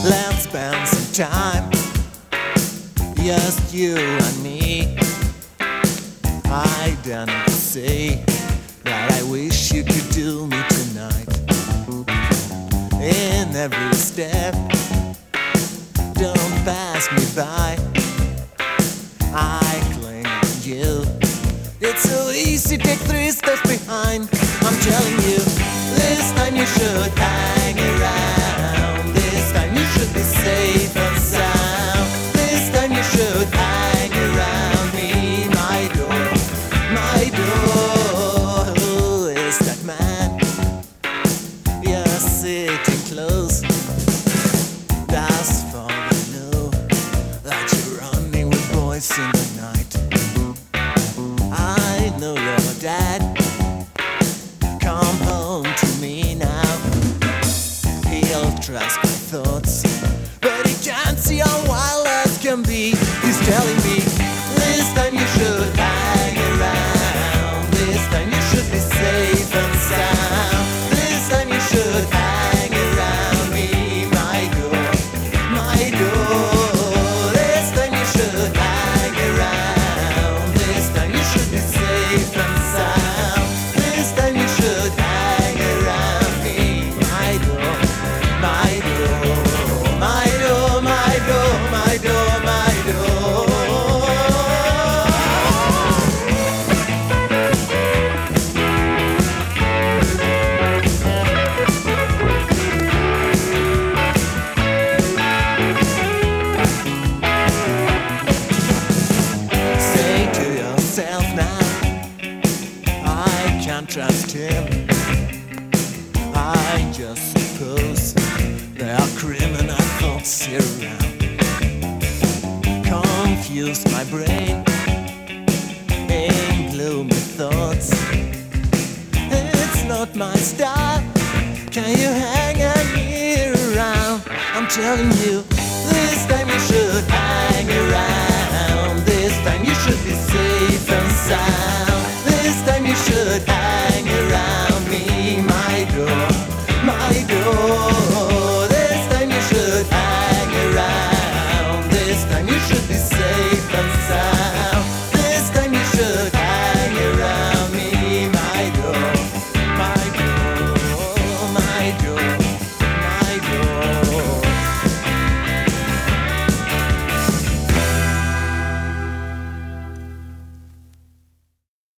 Let's spend some time, just you and me. I don't need to say that I wish you could do me tonight. In every step, don't pass me by. I cling on you. It's so easy to take 3 steps behind. I'm telling you, this time you should hang around. This time you should be safe and sound. This time you should hang around me, my door, my door. Who is that man? You're sitting close. That's for you know that you're running with boys in the night. I know your dad. Come home to me now. He'll trust my thoughts, but he can't see how wild as can be. He's telling me, this time you should hang around. This time you should be safe and sound. This time you should hang around me, my door, my door. This time you should hang around. This time you should be safe and sound. This time you should hang around me, my door, my door, my door, my door, my door, my door. Say to yourself now, I can't trust him. I just suppose there are criminal thoughts here around. Confuse my brain in gloomy thoughts. It's not my style. Can you hang here around? I'm telling you, this time you should hang around. This time you should be safe and sound. This time you should hang